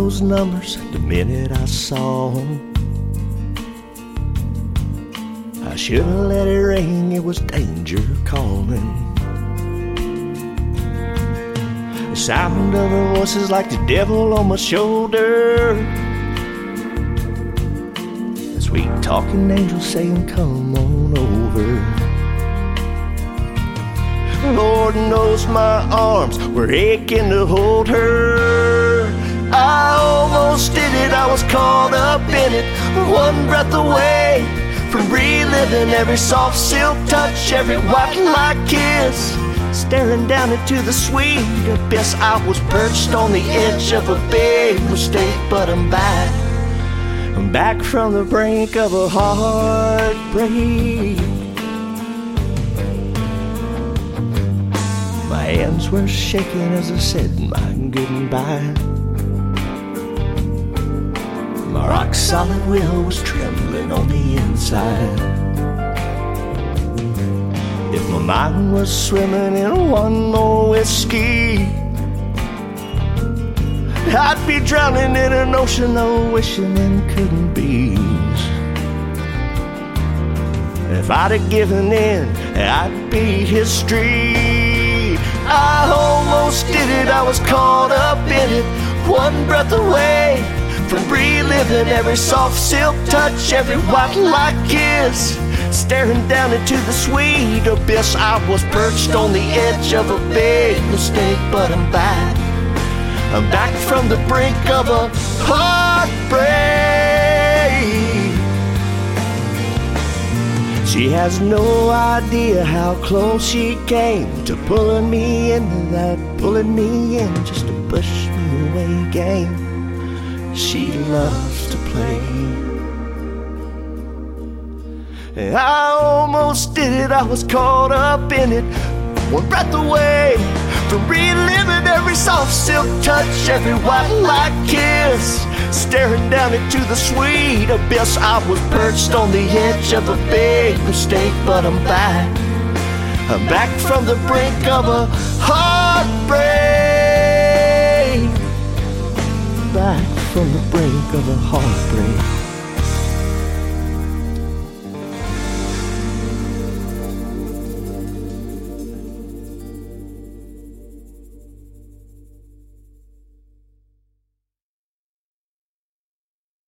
those numbers the minute I saw them. I should have let it ring, it was danger calling. The sound of her voice is like the devil on my shoulder. The sweet talking angel saying, come on over. Lord knows my arms were aching to hold her. I almost did it, I was caught up in it, one breath away from reliving every soft silk touch, every white light kiss, staring down into the sweet abyss. I was perched on the edge of a big mistake, but I'm back. I'm back from the brink of a heartbreak. My hands were shaking as I said my goodbye. My rock solid will was trembling on the inside. If my mind was swimming in one more whiskey, I'd be drowning in an ocean of wishing and couldn't be's. If I'd have given in, I'd be history. I almost did it, I was caught up in it, one breath away from reliving every soft silk touch, every white light kiss, staring down into the sweet abyss. I was perched on the edge of a big mistake, but I'm back. I'm back from the brink of a heartbreak. She has no idea how close she came to pulling me into that, pulling me in just to push me away game she loves to play. I almost did it, I was caught up in it, one breath away from reliving every soft silk touch, every white light kiss, staring down into the sweet abyss. I was perched on the edge of a big mistake, but I'm back. I'm back from the brink of a heartbreak. Back from the brink of a heartbreak.